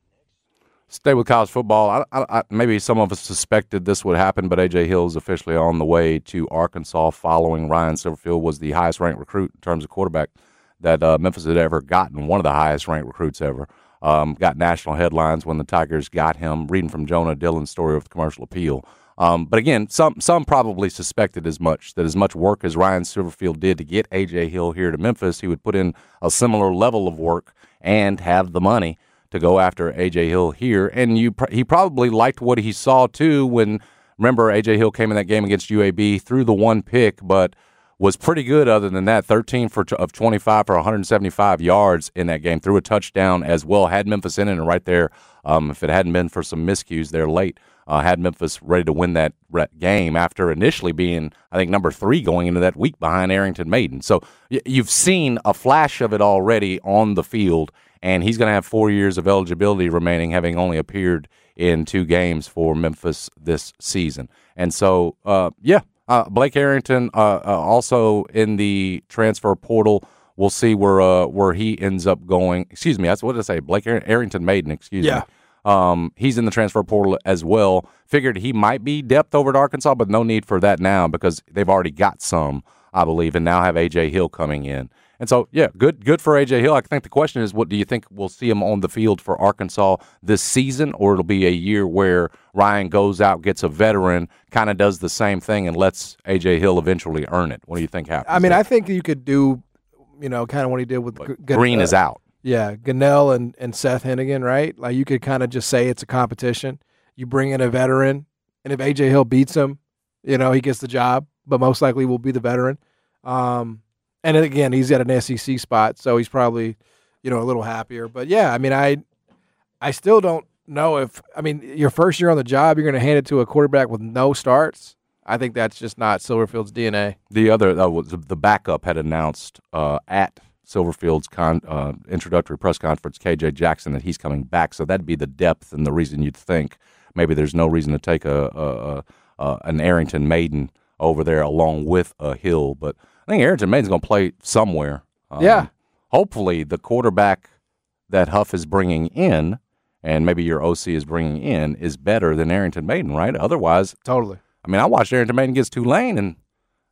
Stay with college football. I, I, I, maybe some of us suspected this would happen, but A J Hill is officially on the way to Arkansas following Ryan Silverfield was the highest-ranked recruit in terms of quarterback that uh, Memphis had ever gotten, one of the highest-ranked recruits ever. Um, got national headlines when the Tigers got him, reading from Jonah Dillon's story of the Commercial Appeal. Um, but again, some some probably suspected as much, that as much work as Ryan Silverfield did to get A J Hill here to Memphis, he would put in a similar level of work and have the money to go after A J Hill here. And you, pr- he probably liked what he saw, too, when, remember, A J Hill came in that game against U A B, threw the one pick, but was pretty good other than that, thirteen for t- of twenty-five for one hundred seventy-five yards in that game, threw a touchdown as well, had Memphis in it, and right there, um, if it hadn't been for some miscues there late, uh, had Memphis ready to win that re- game after initially being, I think, number three going into that week behind Arrington Maiden. So y- you've seen a flash of it already on the field, and he's going to have four years of eligibility remaining, having only appeared in two games for Memphis this season. And so, uh, yeah, uh, Blake Arrington uh, uh, also in the transfer portal. We'll see where uh, where he ends up going. Excuse me, that's what did I say? Blake Ar- Arrington Maiden, excuse Yeah. me. Um, he's in the transfer portal as well. Figured he might be depth over at Arkansas, but no need for that now because they've already got some, I believe, and now have A J Hill coming in. And so, yeah, good good for A J Hill. I think the question is, what do you think we'll see him on the field for Arkansas this season, or it'll be a year where Ryan goes out, gets a veteran, kind of does the same thing, and lets A J Hill eventually earn it? What do you think happens? I mean, there? I think you could do, you know, kind of what he did with G- G- Green uh, is out. Yeah, Gunnell and, and Seth Hennigan, right? Like you could kind of just say it's a competition. You bring in a veteran, and if A J Hill beats him, you know, he gets the job, but most likely will be the veteran. Um, and then again, he's at an S E C spot, so he's probably, you know, a little happier. But yeah, I mean, I I still don't know if, I mean, your first year on the job, you're going to hand it to a quarterback with no starts. I think that's just not Silverfield's D N A. The other, uh, was the backup had announced uh, at Silverfield's con, uh, introductory press conference, K J Jackson, that he's coming back. So that'd be the depth and the reason you'd think maybe there's no reason to take a, a, a, a an Arrington Maiden over there along with a Hill. But I think Arrington Maiden's going to play somewhere. Um, Yeah. Hopefully the quarterback that Huff is bringing in, and maybe your O C is bringing in, is better than Arrington Maiden, right? Otherwise, Totally. I mean, I watched Arrington Maiden against Tulane, and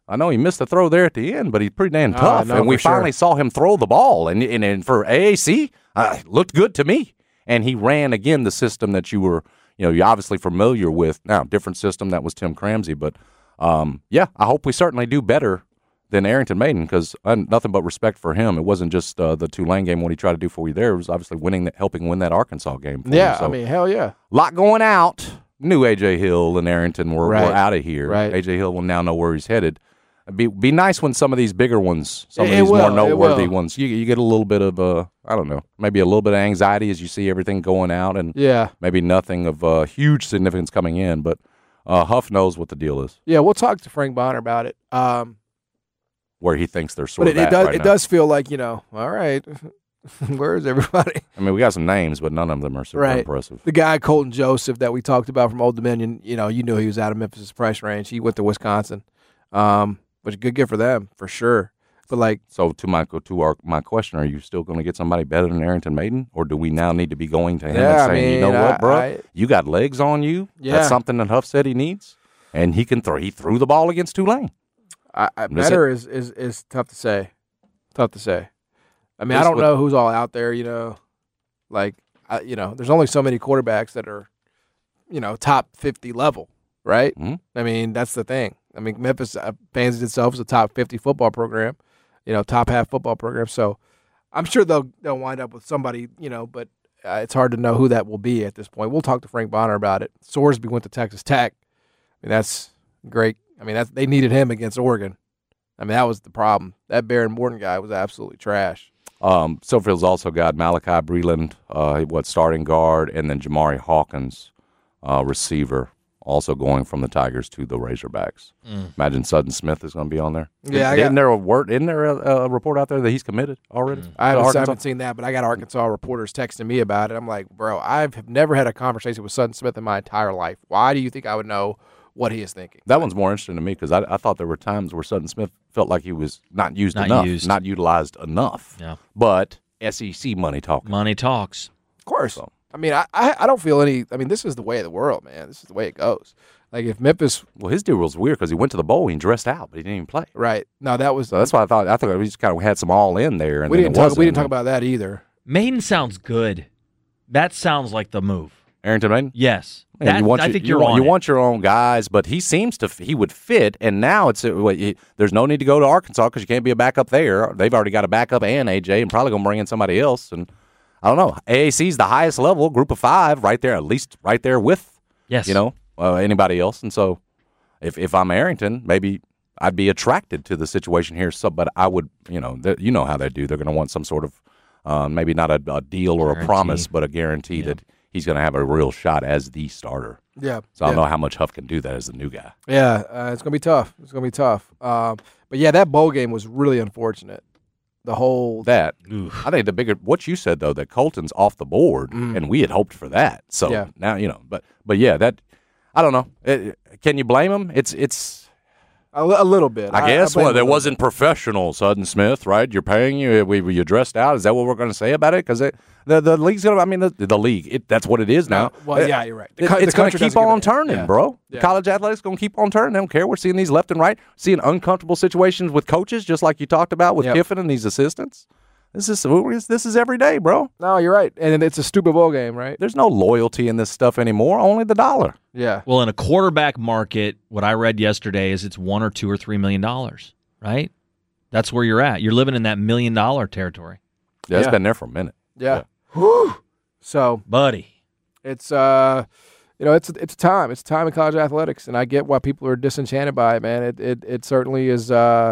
I know he missed the throw there at the end, but he's pretty damn Oh, tough. no, and we for sure. finally saw him throw the ball. And and, and for A A C, uh, it looked good to me. And he ran, again, the system that you were, you know, you're obviously familiar with. Now, different system, that was Tim Cramsey. But, um, yeah, I hope we certainly do better than Arrington Maiden because nothing but respect for him. It wasn't just uh, the Tulane game, what he tried to do for you there. It was obviously winning, that, helping win that Arkansas game for Yeah, you. So, I mean, hell yeah. lot going out. Knew A J. Hill and Arrington were, Right. were out of here. Right. A J. Hill will now know where he's headed. Be be nice when some of these bigger ones, some It- of it these will, more it noteworthy will. ones, you you get a little bit of uh, I don't know, maybe a little bit of anxiety as you see everything going out, and Yeah. maybe nothing of uh, huge significance coming in. But uh, Huff knows what the deal is, Yeah, we'll talk to Frank Bonner about it. Um, where he thinks they're sort but of it, it at does right it now. does feel like, you know, all right, where is everybody? I mean, we got some names, but none of them are super Right. impressive. The guy Colton Joseph that we talked about from Old Dominion, you know, you knew he was out of Memphis' price range. He went to Wisconsin, um, but good get for them for sure. But like, So to my to our my question, are you still going to get somebody better than Arrington Maiden, or do we now need to be going to him Yeah, I and saying, you mean, know what, I- bro, I- you got legs on you. Yeah. That's something that Huff said he needs, and he can throw. He threw the ball against Tulane. I, I, Is better is, is is tough to say. Tough to say. I mean, I It's don't what- know who's all out there. You know, like I, you know, there's only so many quarterbacks that are, you know, top fifty level, right? Mhm. I mean, that's the thing. I mean, Memphis uh, fancies itself as a top fifty football program, you know, top half football program. So I'm sure they'll they'll wind up with somebody, you know, but uh, it's hard to know who that will be at this point. We'll talk to Frank Bonner about it. Sorsby went to Texas Tech. I mean, that's great. I mean, that's, they needed him against Oregon. I mean, that was the problem. That Baron Morton guy was absolutely trash. Um, Silverfield's also got Malachi Breland, uh, what starting guard, and then Jamari Hawkins, uh, receiver, also going from the Tigers to the Razorbacks. Mm. Imagine Sutton Smith is going to be on there. Yeah, I isn't got- there a word? Isn't there a, a report out there that he's committed already? Mm. I to haven't, I Arkansas? haven't seen that, but I got Arkansas reporters texting me about it. I'm like, bro, I've never had a conversation with Sutton Smith in my entire life. Why do you think I would know what he is thinking? That one's more interesting to me because I, I thought there were times where Sutton Smith felt like he was not used Not enough, used. not utilized enough. Yeah. But S E C money talking. Money talks. Of course. So- I mean, I, I I don't feel any. I mean, this is the way of the world, man. This is the way it goes. Like if Memphis, Well, his deal was weird because he went to the bowl, he dressed out, but he didn't even play. right? No, that was. So that's why I thought I thought we just kind of had some all in there, and we then didn't it talk. wasn't. We didn't talk about that either. Maiden sounds good. That sounds like the move. Arrington Maiden. Yes. Man, That, you want I your- think you you're want, on you it. want your own guys, but he seems to he would fit. And now it's uh, what, he- there's no need to go to Arkansas because you can't be a backup there. They've already got a backup and A J, and probably gonna bring in somebody else. And I don't know. A A C's the highest level, group of five, right there, at least right there with Yes. you know uh, anybody else. And so if if I'm Arrington, maybe I'd be attracted to the situation here. So, but I would, you know, th- you know how they do. They're gonna want some sort of uh, maybe not a, a deal or a Guarantee. promise, but a guarantee Yeah. that he's gonna have a real shot as the starter. Yeah. So I yeah. don't know how much Huff can do that as the new guy. Yeah, uh, it's gonna be tough. It's gonna be tough. Um, but yeah, that bowl game was really unfortunate. The whole That Oof. I think the bigger what you said though that Colton's off the board, Mm. and we had hoped for that. So Yeah. now you know, but but yeah, that I don't know. It, can you blame him? It's it's. a, li- a little bit. I guess blame well, him a there little wasn't professional Sutton Smith, right? You're paying you. We you dressed out. Is that what we're going to say about it? Because the the league's gonna. I mean, the, the league. It, that's what it is bit. now. No, well, Uh, yeah, you're right. The It- co- the it's going to country keep doesn't give on a- turning, yeah. bro. Yeah. College athletics going to keep on turning. They don't care. We're seeing these left and right, seeing uncomfortable situations with coaches, just like you talked about with Yep. Kiffin and these assistants. This is this is every day, bro. No, you're right, and it's a stupid bowl game, right? There's no loyalty in this stuff anymore. Only the dollar. Yeah. Well, in a quarterback market, what I read yesterday is it's one or two or three million dollars, right? That's where you're at. You're living in that million dollar territory, Yeah, it's Yeah. been there for a minute. Yeah. Whew. So buddy. it's uh, you know, it's it's time. It's time in college athletics, and I get why people are disenchanted by it, man. It it it certainly is. Uh,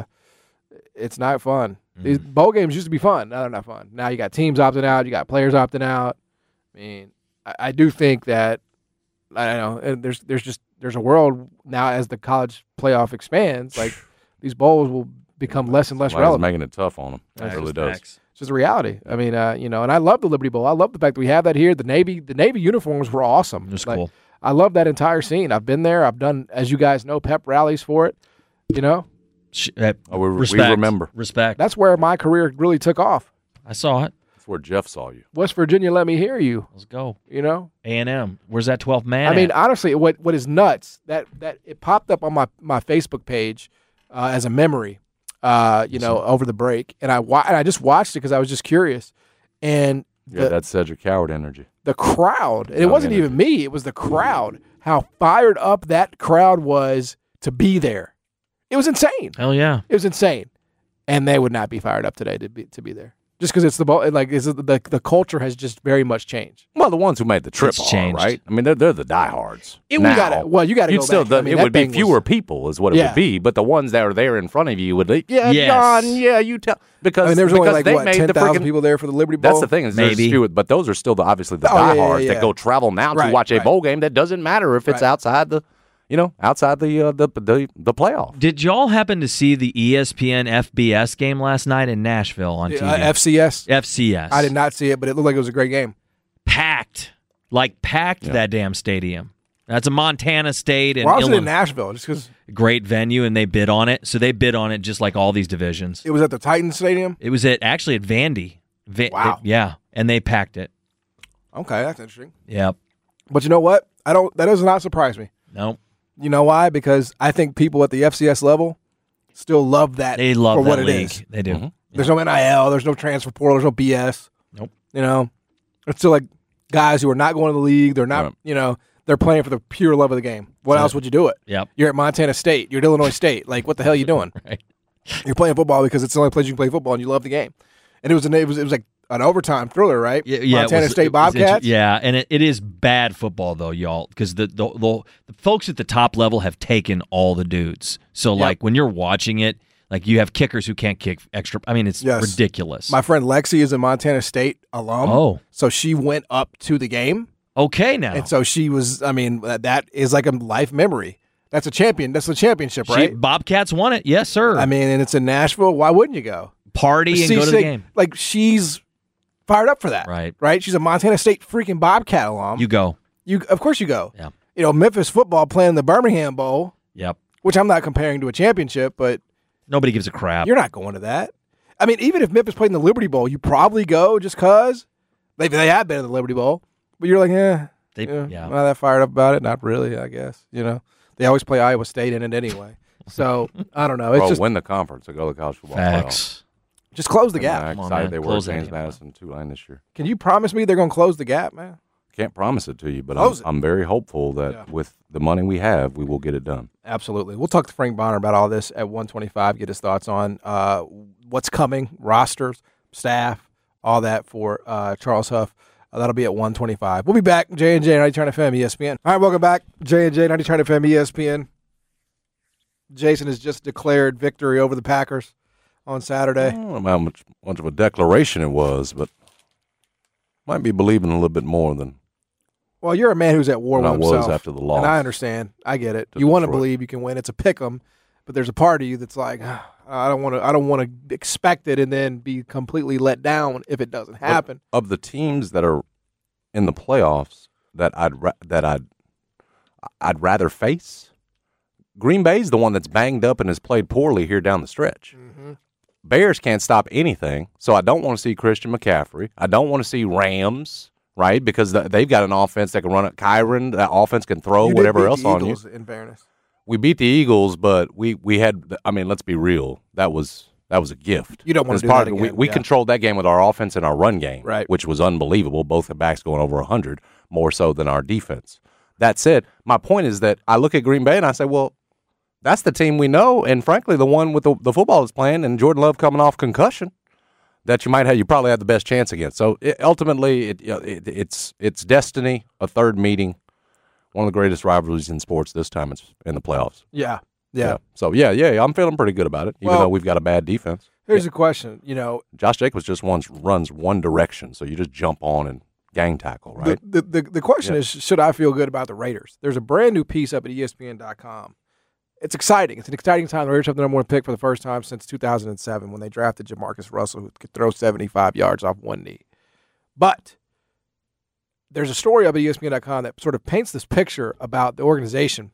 it's not fun. These bowl games used to be fun. Now they're not fun. Now you got teams opting out. You got players opting out. I mean, I, I do think that I don't know. and There's there's just there's a world now as the college playoff expands. Like these bowls will become less and less Somebody's relevant. making it tough on them. It That's really Facts, does. facts. It's just a reality. I mean, uh, you know, and I love the Liberty Bowl. I love the fact that we have that here. The Navy, the Navy uniforms were awesome. It was Like, cool. I love that entire scene. I've been there. I've done, as you guys know, pep rallies for it. You know, Sh- uh, Oh, we, we respect. remember. Respect. that's where my career really took off. I saw it. That's where Jeff saw you. West Virginia, let me hear you. Let's go. You know, A and M. Where's that twelfth man? I mean, at? honestly, what what is nuts that that it popped up on my my Facebook page uh, as a memory, uh, you know, over the break, and I wa- and I just watched it because I was just curious, and Yeah, the, that's Cedric Coward energy. the crowd, and it Young wasn't energy. even me, it was the crowd, how fired up that crowd was to be there. It was insane. Hell yeah. It was insane, and they would not be fired up today to be to be there, just because it's the ball. Like is the the culture has just very much changed. Well, the ones who made the trip It's are, changed. right? I mean, they're they're the diehards. It, now. we gotta, well, you got to You'd go still, back. the, I mean, it that would be thing was- fewer people, is what it Yeah. would be. But the ones that are there in front of you would, yeah, Yes. John, yeah, you tell because I mean, there was because only like they what made ten the thousand freaking. people there for the Liberty Bowl. That's the thing is there's Maybe. few, but those are still the obviously the Oh, yeah, yeah, diehards yeah, yeah. that go travel now Right, to watch a right. bowl game. That doesn't matter if it's Right. outside the, you know, outside the uh, the the the playoff. Did y'all happen to see the E S P N F B S game last night in Nashville on T V? Uh, F C S. F C S. I did not see it, but it looked like it was a great game. Packed. Like packed Yeah. that damn stadium. That's a Montana State and Why was it in Illinois. Nashville? Just because Great venue, and they bid on it. So they bid on it just like all these divisions. it was at the Titans Stadium. It was at actually at Vandy. Va- Wow. yeah, and they packed it. Okay, that's interesting. Yep. But you know what? I don't. That does not surprise me. Nope. You know why? Because I think people at the F C S level still love that. They love for that what it league. is. They do. Mhm. There's no N I L. There's no transfer portal. There's no B S. Nope. You know, it's still like guys who are not going to the league. They're not. Right. You know, they're playing for the pure love of the game. What So- else would you do it? Yep. You're at Montana State. You're at Illinois State. Like, what the hell are you doing? Right. You're playing football because it's the only place you can play football, and you love the game. And it was an, it was it was like an overtime thriller, right? Yeah, yeah, it Montana was- State it was inter- Bobcats. Yeah, and it, it is bad football though, y'all, because the, the the the folks at the top level have taken all the dudes. So Yep. like when you're watching it, like you have kickers who can't kick extra. I mean, it's Yes. ridiculous. My friend Lexi is a Montana State alum. Oh. So she went up to the game. okay, now And so she was, I mean, that, that is like a life memory. That's a champion. That's the championship, She- right? Bobcats won it. Yes, sir. I mean, and it's in Nashville. Why wouldn't you go? Party and See, go to the see, game. Like, she's fired up for that. Right. Right? She's a Montana State freaking Bobcat alum. You go. You, Of course you go. Yeah. You know, Memphis football playing the Birmingham Bowl, Yep. which I'm not comparing to a championship, but Nobody gives a crap. you're not going to that. I mean, even if Memphis played in the Liberty Bowl, you probably go just because. Maybe they have been in the Liberty Bowl. But you're like, eh. They- Yeah, yeah. not that fired up about it. Not really, I guess. You know, they always play Iowa State in it anyway. So I don't know. It's Well, just win the conference and go to the college football playoff. Facts. just close the I'm gap. Come on, excited man. they were Close at that James game. Madison Tulane this year. Can you promise me they're going to close the gap, man? Can't promise it to you, but I'm, Close it. I'm very hopeful that Yeah. with the money we have, we will get it done. Absolutely. We'll talk to Frank Bonner about all this at one twenty-five. Get his thoughts on uh, what's coming, rosters, staff, all that for uh, Charles Huff. Uh, that'll be at one twenty-five. We'll be back. J and J, ninety Turn F M, E S P N. All right, welcome back. J and J, ninety Turn F M, E S P N. Jason has just declared victory over the Packers on Saturday. I don't know how much, much of a declaration it was, but might be believing a little bit more than Well, you're a man who's at war than I with was himself. after the loss. And I understand. I get it. to You want to Detroit. believe you can win. It's a pick 'em, but there's a part of you that's like, "Ah, I don't want to. I don't want to expect it and then be completely let down if it doesn't happen. Of the teams that are in the playoffs that I'd ra- that I'd I'd rather face, Green Bay's the one that's banged up and has played poorly here down the stretch. Mm-hmm. Bears can't stop anything, so I don't want to see Christian McCaffrey. I don't want to see Rams, right? Because th- they've got an offense that can run it. Kyron, that offense can throw You did whatever beat else the on you. Eagles, in fairness. We beat the Eagles, but we, we had. I mean, let's be real. That was that was a gift. You don't wanna As do part that of it, We, again, we yeah. controlled that game with our offense and our run game, Right. which was unbelievable. Both the backs going over one hundred, more so than our defense. That said, my point is that I look at Green Bay and I say, well, that's the team we know, and frankly, the one with the, the football is playing, and Jordan Love coming off concussion, that you might have, you probably have the best chance against. So it, ultimately, it, it, it's it's destiny, a third meeting, one of the greatest rivalries in sports. This time, it's in the playoffs. Yeah, yeah. So yeah, yeah, I'm feeling pretty good about it, even Well- though we've got a bad defense. Here's the question. You know, Josh Jacobs just runs runs one direction, so you just jump on and gang tackle, right? the, the the the question Yeah. is, should I feel good about the Raiders? There's a brand new piece up at E S P N dot com. It's exciting. It's an exciting time. The Raiders have the number one pick for the first time since two thousand seven when they drafted Jamarcus Russell, who could throw seventy-five yards off one knee. But there's a story up at E S P N dot com that sort of paints this picture about the organization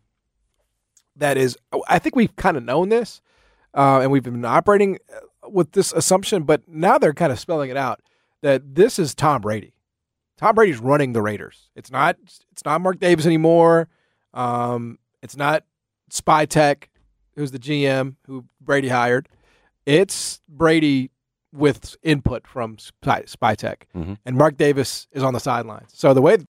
that is, I think we've kind of known this, uh, and we've been operating with this assumption, but now they're kind of spelling it out that this is Tom Brady. Tom Brady's running the Raiders. It's not it's not Mark Davis anymore. Um, it's not Spy Tech. who's the G M who Brady hired. It's Brady with input from Spy, Spytech, Mhm. and Mark Davis is on the sidelines. So the way